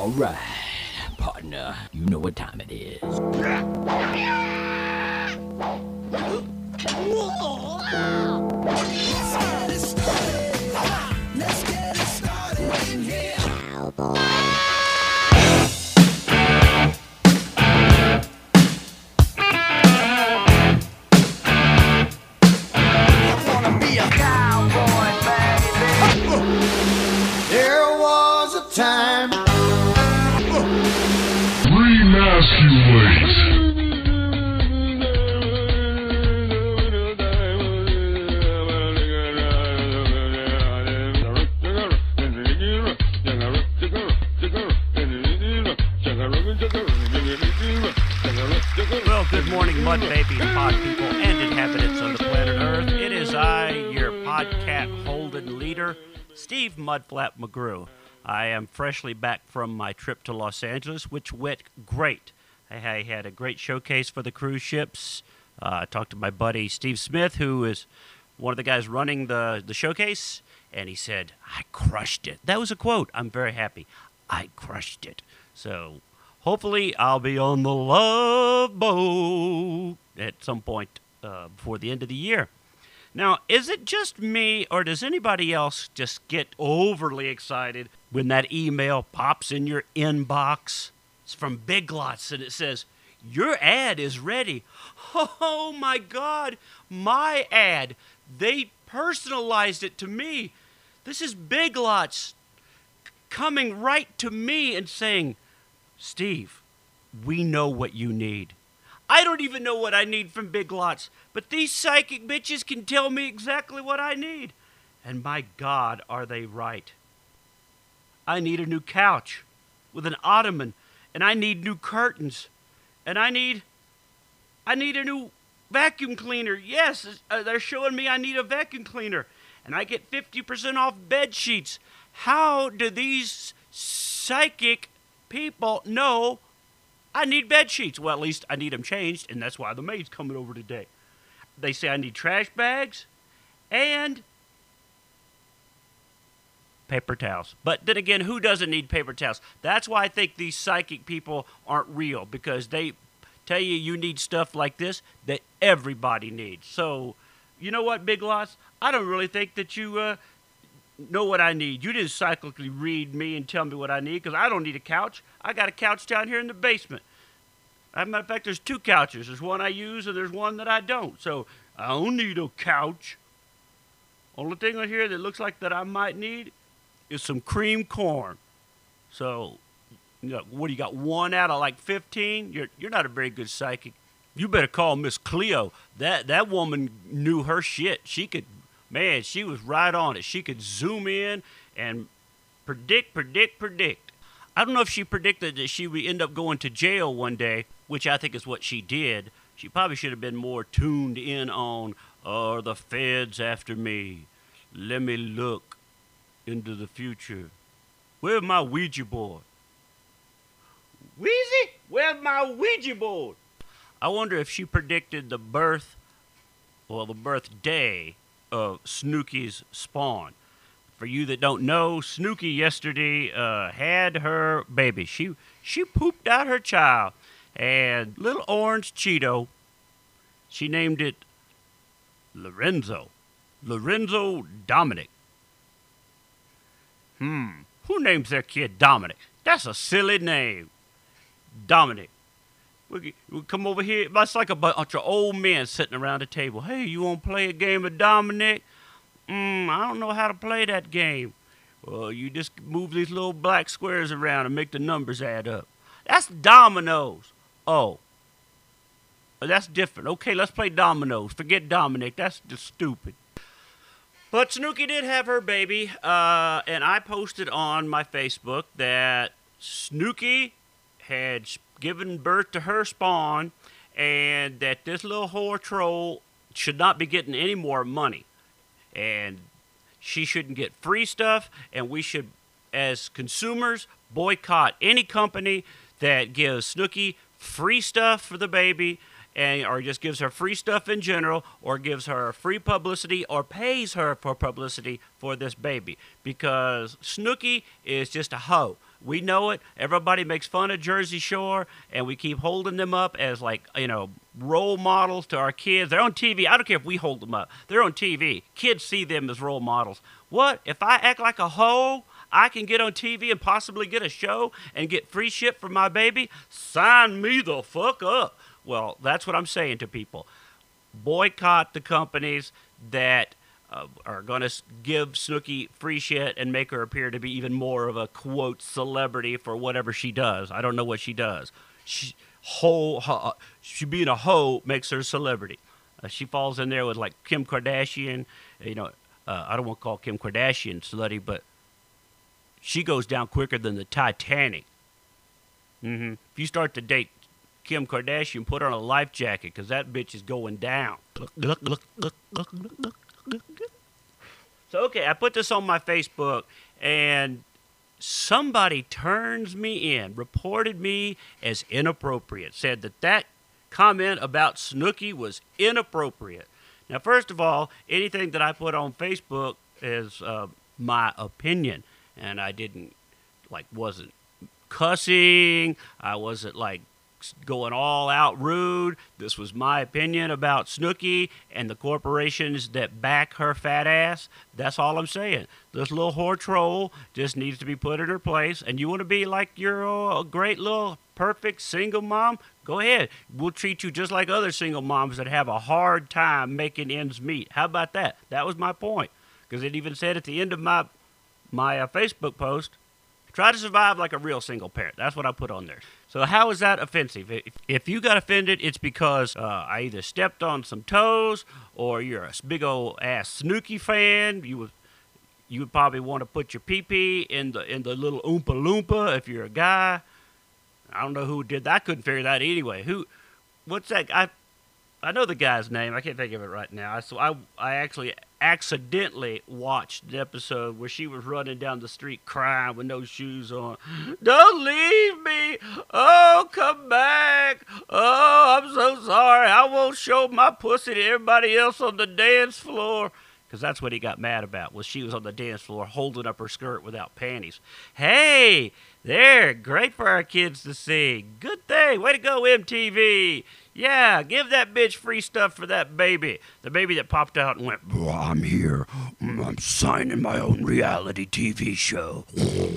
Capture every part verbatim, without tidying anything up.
All right, partner, you know what time it is. Let's get it started in here. Cowboy. Time. Remasculate. Well, good morning, mud babies, pod people, and inhabitants of the planet Earth. It is I, your podcat Holden leader, Steve Mudflap McGrew. I am freshly back from my trip to Los Angeles, which went great. I had a great showcase for the cruise ships. Uh, I talked to my buddy Steve Smith, who is one of the guys running the, the showcase, and he said, I crushed it. That was a quote. I'm very happy. I crushed it. So hopefully I'll be on the Love Boat at some point uh, before the end of the year. Now, is it just me, or does anybody else just get overly excited when that email pops in your inbox? It's from Big Lots, and it says, your ad is ready. Oh, my God, my ad. They personalized it to me. This is Big Lots coming right to me and saying, Steve, we know what you need. I don't even know what I need from Big Lots, but these psychic bitches can tell me exactly what I need. And my God, are they right. I need a new couch with an ottoman, and I need new curtains, and I need, I need a new vacuum cleaner. Yes, uh, they're showing me I need a vacuum cleaner, and I get fifty percent off bed sheets. How do these psychic people know I need bed sheets? Well, at least I need them changed, and that's why the maid's coming over today. They say I need trash bags and paper towels. But then again, who doesn't need paper towels? That's why I think these psychic people aren't real, because they tell you you need stuff like this that everybody needs. So, you know what, Big Lots? I don't really think that you uh, know what I need. You didn't cyclically read me and tell me what I need, because I don't need a couch. I got a couch down here in the basement. As a matter of fact, there's two couches. There's one I use and there's one that I don't. So I don't need a couch. Only thing on here that looks like that I might need is some cream corn. So, you know, what do you got? One out of like fifteen? You're you're not a very good psychic. You better call Miss Cleo. That that woman knew her shit. She could, man, she was right on it. She could zoom in and predict, predict, predict. I don't know if she predicted that she would end up going to jail one day, which I think is what she did. She probably should have been more tuned in on, are the feds after me? Let me look into the future. Where's my Ouija board? Wheezy, where's my Ouija board? I wonder if she predicted the birth, well, the birthday of Snooki's spawn. For you that don't know, Snooki yesterday uh, had her baby. She she pooped out her child. And little orange Cheeto, she named it Lorenzo. Lorenzo Dominic. Hmm, who names their kid Dominic? That's a silly name. Dominic. We, we come over here. That's like a bunch of old men sitting around the table. Hey, you want to play a game of Dominic? Mm, I don't know how to play that game. Well, you just move these little black squares around and make the numbers add up. That's dominoes. Oh. That's different. Okay, let's play dominoes. Forget Dominic. That's just stupid. But Snooki did have her baby, uh, and I posted on my Facebook that Snooki had given birth to her spawn, and that this little whore troll should not be getting any more money. And she shouldn't get free stuff, and we should, as consumers, boycott any company that gives Snooki free stuff for the baby, and or just gives her free stuff in general, or gives her free publicity, or pays her for publicity for this baby. Because Snooki is just a hoe. We know it. Everybody makes fun of Jersey Shore, and we keep holding them up as, like, you know, role models to our kids. They're on T V. I don't care if we hold them up. They're on T V. Kids see them as role models. What? If I act like a hoe, I can get on T V and possibly get a show and get free shit for my baby? Sign me the fuck up. Well, that's what I'm saying to people. Boycott the companies that uh, are going to give Snooki free shit and make her appear to be even more of a, quote, celebrity for whatever she does. I don't know what she does. She, hoe, ho, she being a hoe makes her a celebrity. Uh, she falls in there with, like, Kim Kardashian. You know, uh, I don't want to call Kim Kardashian slutty, but she goes down quicker than the Titanic. Mm-hmm. If you start to date Kim Kardashian, put her on a life jacket, because that bitch is going down. So, okay, I put this on my Facebook, and somebody turns me in, reported me as inappropriate, said that that comment about Snooki was inappropriate. Now, first of all, anything that I put on Facebook is uh, my opinion, and I didn't, like, wasn't cussing, I wasn't, like, going all out rude. This was my opinion about Snooki and the corporations that back her fat ass. That's all I'm saying. This little whore troll just needs to be put in her place. And you want to be like you're a great little perfect single mom? Go ahead. We'll treat you just like other single moms that have a hard time making ends meet. How about that? That was my point. Because it even said at the end of my my uh, Facebook post, try to survive like a real single parent. That's what I put on there. So how is that offensive? If, if you got offended, it's because uh, I either stepped on some toes, or you're a big old ass Snooki fan. You would you would probably want to put your pee-pee in the in the little Oompa Loompa if you're a guy. I don't know who did that. I couldn't figure that anyway. Who? What's that? I I know the guy's name. I can't think of it right now. I, so I I actually accidentally watched the episode where she was running down the street crying with no shoes on. Don't leave me. Oh, come back. Oh, I'm so sorry. I won't show my pussy to everybody else on the dance floor. Because that's what he got mad about, was she was on the dance floor holding up her skirt without panties. Hey, there, great for our kids to see. Good thing. Way to go, M T V. Yeah, give that bitch free stuff for that baby. The baby that popped out and went, I'm here. I'm signing my own reality T V show.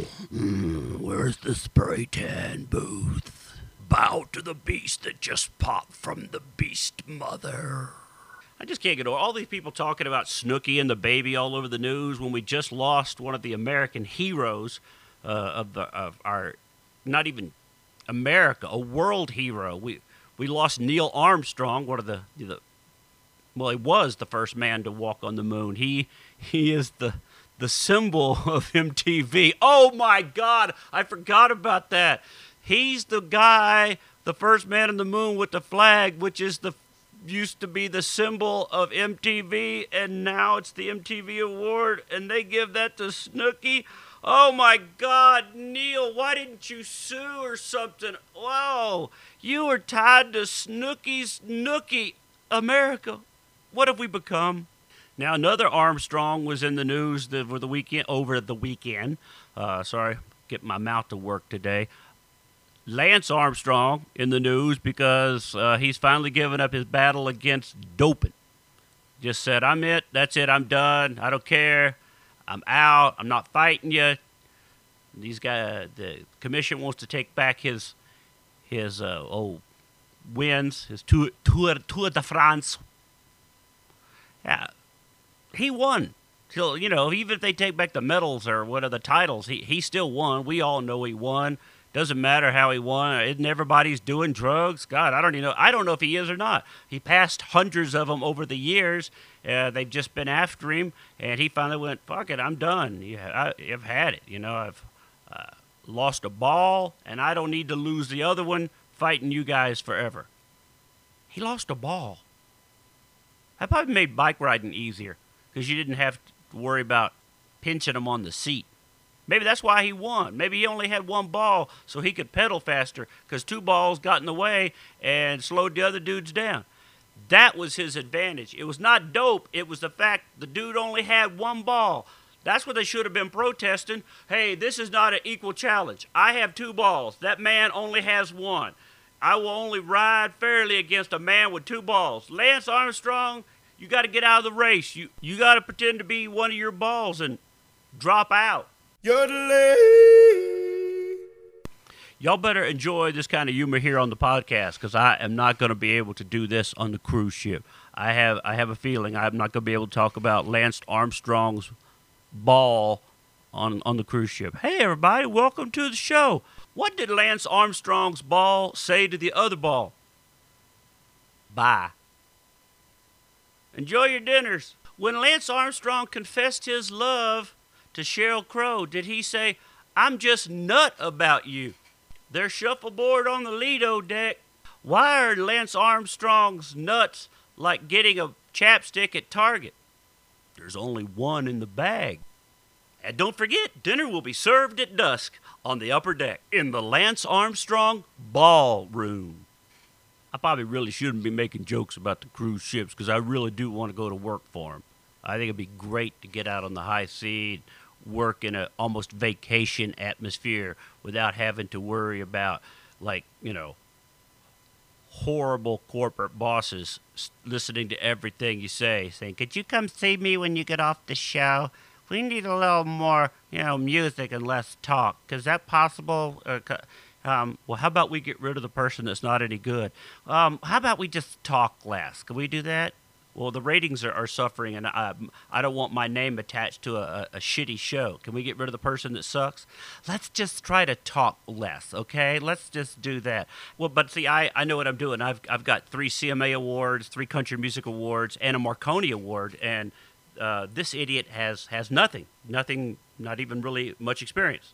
Mm, where's the spray tan booth? Bow to the beast that just popped from the beast mother. I just can't get over all these people talking about Snooki and the baby all over the news when we just lost one of the American heroes uh, of, the, of our, not even America, a world hero. We we lost Neil Armstrong, one of the, the well, he was the first man to walk on the moon. He he is the the symbol of M T V. Oh my God, I forgot about that. He's the guy, the first man on the moon with the flag, which is the used to be the symbol of M T V, and now it's the M T V award, and they give that to Snooki. Oh my God, Neil, why didn't you sue or something? Whoa, you were tied to Snooki's Nookie. America, what have we become? Now, another Armstrong was in the news over the weekend. Over the weekend, uh, sorry, get my mouth to work today. Lance Armstrong in the news because uh, he's finally given up his battle against doping. Just said, I'm it. That's it. I'm done. I don't care. I'm out. I'm not fighting you. These guys, the commission wants to take back his his uh, oh wins, his Tour, Tour, Tour de France. Yeah, he won. Still, you know, even if they take back the medals or what are the titles, he he still won. We all know he won. Doesn't matter how he won. Isn't everybody's doing drugs? God, I don't even know. I don't know if he is or not. He passed hundreds of them over the years. Uh, they've just been after him, and he finally went, fuck it, I'm done. Yeah, I, I've had it. You know, I've uh, lost a ball, and I don't need to lose the other one fighting you guys forever. He lost a ball. That probably made bike riding easier because you didn't have to worry about pinching him on the seat. Maybe that's why he won. Maybe he only had one ball so he could pedal faster because two balls got in the way and slowed the other dudes down. That was his advantage. It was not dope. It was the fact the dude only had one ball. That's what they should have been protesting. Hey, this is not an equal challenge. I have two balls. That man only has one. I will only ride fairly against a man with two balls. Lance Armstrong, you got to get out of the race. You you got to pretend to be one of your balls and drop out. Yodeling. Y'all better enjoy this kind of humor here on the podcast, because I am not going to be able to do this on the cruise ship. I have I have a feeling I'm not going to be able to talk about Lance Armstrong's ball on on the cruise ship. Hey, everybody, welcome to the show. What did Lance Armstrong's ball say to the other ball? Bye. Enjoy your dinners. When Lance Armstrong confessed his love to Sheryl Crow, did he say, I'm just nut about you? There's shuffleboard on the Lido deck. Why are Lance Armstrong's nuts like getting a chapstick at Target? There's only one in the bag. And don't forget, dinner will be served at dusk on the upper deck in the Lance Armstrong Ballroom. I probably really shouldn't be making jokes about the cruise ships, because I really do want to go to work for them. I think it'd be great to get out on the high sea, work in a almost vacation atmosphere without having to worry about, like, you know, horrible corporate bosses listening to everything you say, saying, could you come see me when you get off the show? We need a little more, you know, music and less talk. Is that possible? Uh, um, well, how about we get rid of the person that's not any good? Um, how about we just talk less? Can we do that? Well, the ratings are, are suffering, and I, I don't want my name attached to a, a, a shitty show. Can we get rid of the person that sucks? Let's just try to talk less, okay? Let's just do that. Well, but see, I, I know what I'm doing. I've I've got three C M A awards, three Country Music Awards, and a Marconi Award, and uh, this idiot has, has nothing. Nothing, not even really much experience.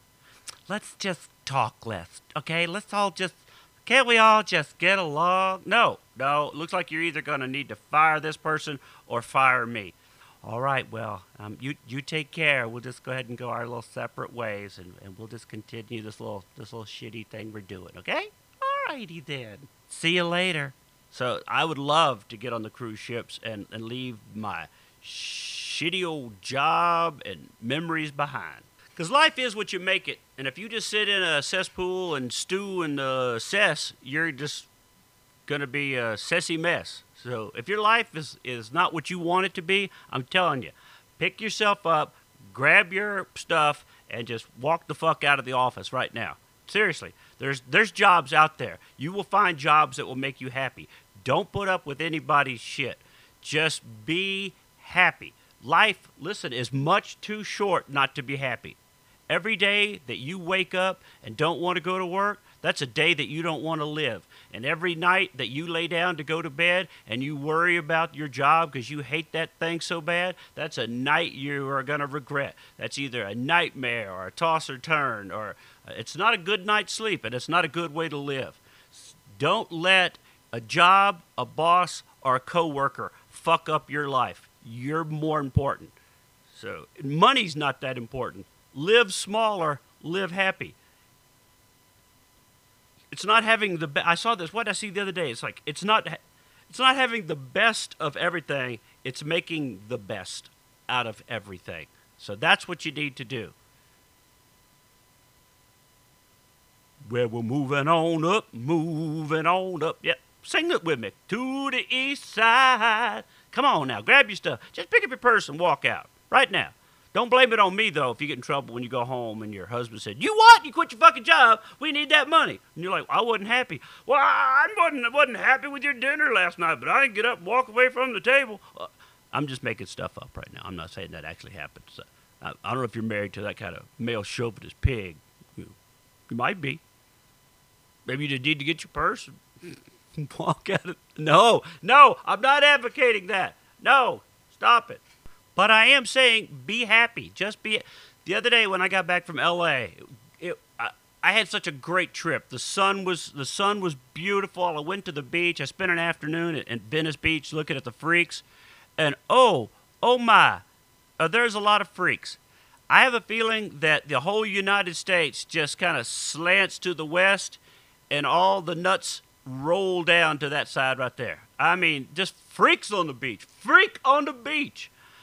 Let's just talk less, okay? Let's all just... Can't we all just get along? No, no. It looks like you're either going to need to fire this person or fire me. All right, well, um, you you take care. We'll just go ahead and go our little separate ways, and, and we'll just continue this little this little shitty thing we're doing, okay? All righty then. See you later. So I would love to get on the cruise ships and, and leave my shitty old job and memories behind. Because life is what you make it, and if you just sit in a cesspool and stew in the cess, you're just going to be a cessy mess. So if your life is, is not what you want it to be, I'm telling you, pick yourself up, grab your stuff, and just walk the fuck out of the office right now. Seriously, there's there's jobs out there. You will find jobs that will make you happy. Don't put up with anybody's shit. Just be happy. Life, listen, is much too short not to be happy. Every day that you wake up and don't want to go to work, that's a day that you don't want to live. And every night that you lay down to go to bed and you worry about your job because you hate that thing so bad, that's a night you are going to regret. That's either a nightmare or a toss or turn, or it's not a good night's sleep, and it's not a good way to live. Don't let a job, a boss, or a coworker fuck up your life. You're more important. So money's not that important. Live smaller, live happy. It's not having the best. I saw this. What did I see the other day? It's like it's not. It's not having the best of everything. It's making the best out of everything. So that's what you need to do. Well, we're moving on up, moving on up. Yep, sing it with me. To the east side. Come on now, grab your stuff. Just pick up your purse and walk out right now. Don't blame it on me, though, if you get in trouble when you go home and your husband said, you what? You quit your fucking job. We need that money. And you're like, I wasn't happy. Well, I wasn't, wasn't happy with your dinner last night, but I didn't get up and walk away from the table. Uh, I'm just making stuff up right now. I'm not saying that actually happened. So, I, I don't know if you're married to that kind of male chauvinist pig. You, you might be. Maybe you just need to get your purse and walk out. No, no, I'm not advocating that. No, stop it. But I am saying be happy. Just be. The other day when I got back from L A, it, I, I had such a great trip. The sun was the sun was beautiful. I went to the beach. I spent an afternoon at, at Venice Beach looking at the freaks. And oh, oh my, uh, there's a lot of freaks. I have a feeling that the whole United States just kind of slants to the west, and all the nuts roll down to that side right there. I mean, just freaks on the beach. Freak on the beach.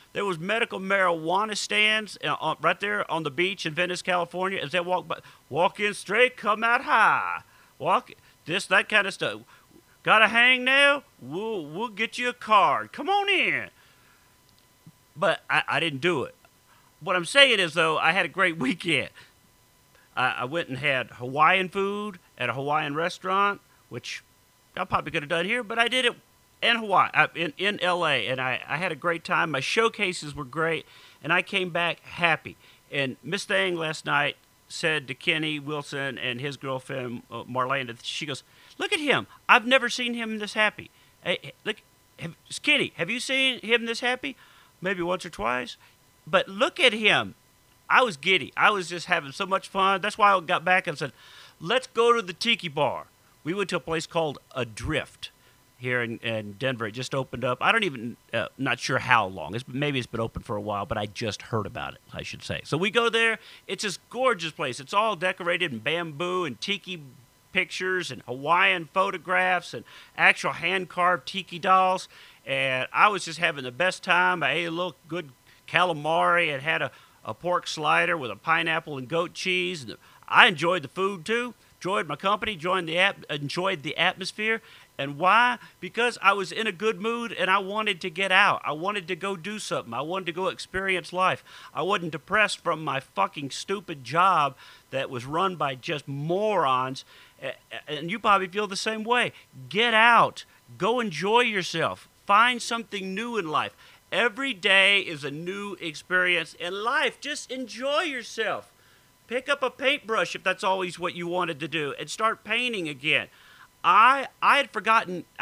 There was medical marijuana stands uh, right there on the beach in Venice, California. As they walk by, walk in straight, come out high. Walk this, that kind of stuff. Got a hangnail? We'll, we'll get you a card. Come on in. But I, I didn't do it. What I'm saying is, though, I had a great weekend. I, I went and had Hawaiian food at a Hawaiian restaurant, which I probably could have done here, but I did it in Hawaii, uh, in, in L A, and I, I had a great time. My showcases were great, and I came back happy. And Miss Thang last night said to Kenny Wilson and his girlfriend, uh, Marlena, she goes, look at him. I've never seen him this happy. Hey, look, have, Kenny, have you seen him this happy? Maybe once or twice. But look at him. I was giddy. I was just having so much fun. That's why I got back and said, let's go to the Tiki Bar. We went to a place called Adrift here in, in Denver. It just opened up. I don't even, uh, not sure how long. It's, maybe it's been open for a while, but I just heard about it, I should say. So we go there. It's this gorgeous place. It's all decorated in bamboo and tiki pictures and Hawaiian photographs and actual hand-carved tiki dolls. And I was just having the best time. I ate a little good calamari and had a, a pork slider with a pineapple and goat cheese. And I enjoyed the food, too. Enjoyed my company, joined the ap- enjoyed the atmosphere. And why? Because I was in a good mood and I wanted to get out. I wanted to go do something. I wanted to go experience life. I wasn't depressed from my fucking stupid job that was run by just morons. And you probably feel the same way. Get out. Go enjoy yourself. Find something new in life. Every day is a new experience in life. Just enjoy yourself. Pick up a paintbrush if that's always what you wanted to do and start painting again. I I had forgotten. I,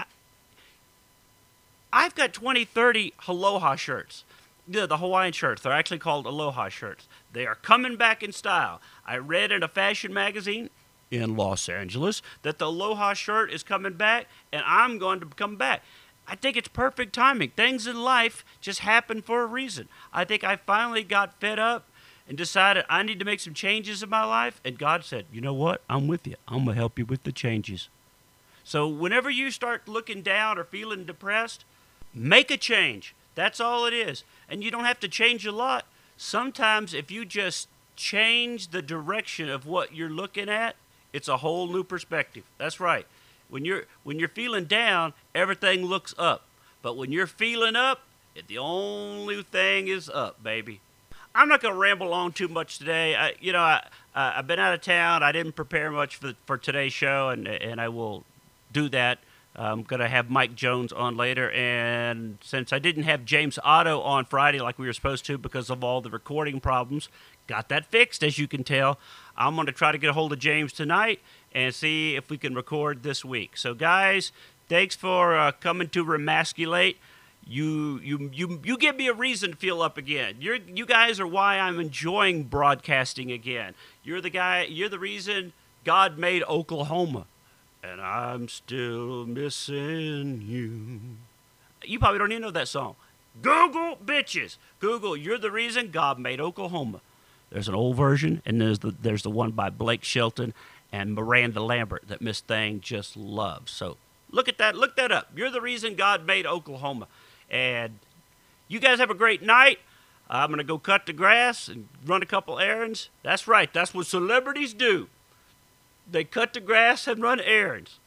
I've got twenty, thirty Aloha shirts. The, the Hawaiian shirts. They're actually called Aloha shirts. They are coming back in style. I read in a fashion magazine in Los Angeles that the Aloha shirt is coming back, and I'm going to come back. I think it's perfect timing. Things in life just happen for a reason. I think I finally got fed up and decided I need to make some changes in my life, and God said, you know what? I'm with you. I'm going to help you with the changes. So whenever you start looking down or feeling depressed, make a change. That's all it is. And you don't have to change a lot. Sometimes if you just change the direction of what you're looking at, it's a whole new perspective. That's right. When you're when you're feeling down, everything looks up. But when you're feeling up, the only thing is up, baby. I'm not going to ramble on too much today. I, you know, I, uh, I've been out of town. I didn't prepare much for for today's show, and and I will do that. I'm going to have Mike Jones on later, and since I didn't have James Otto on Friday like we were supposed to because of all the recording problems, got that fixed, as you can tell. I'm going to try to get a hold of James tonight and see if we can record this week. So, guys, thanks for uh, coming to Remasculate. You, you, you, you give me a reason to feel up again. You're, you guys are why I'm enjoying broadcasting again. You're the guy. You're the reason God made Oklahoma. And I'm still missing you. You probably don't even know that song. Google, bitches. Google, you're the reason God made Oklahoma. There's an old version, and there's the there's the one by Blake Shelton and Miranda Lambert that Miss Thang just loves. So look at that. Look that up. You're the reason God made Oklahoma. And you guys have a great night. I'm going to go cut the grass and run a couple errands. That's right. That's what celebrities do. They cut the grass and run errands.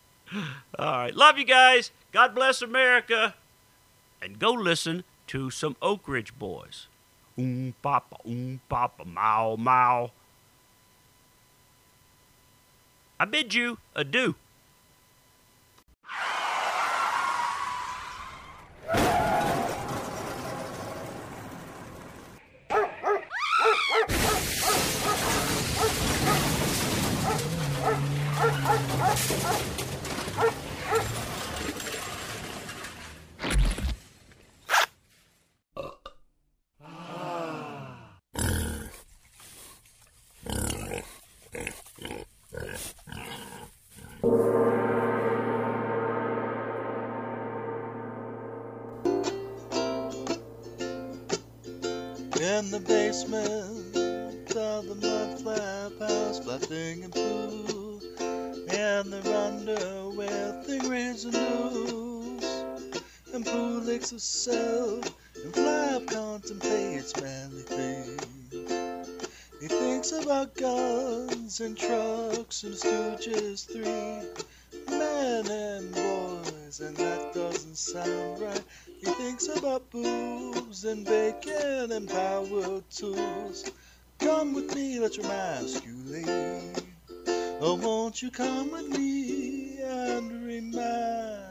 All right. Love you guys. God bless America. And go listen to some Oak Ridge Boys. Oom papa, oom papa, mow, mow. I bid you adieu. In the basement of the mud flap house, flapping and poo, and they're under with the grains and news, and Pooh licks herself and Flap contemplates manly things. He thinks about guns and trucks and Stooges three, men and boys, and that doesn't sound right. He thinks about boobs and bacon and power tools. Come with me, let's remasculate. Oh, won't you come with me and remasculate?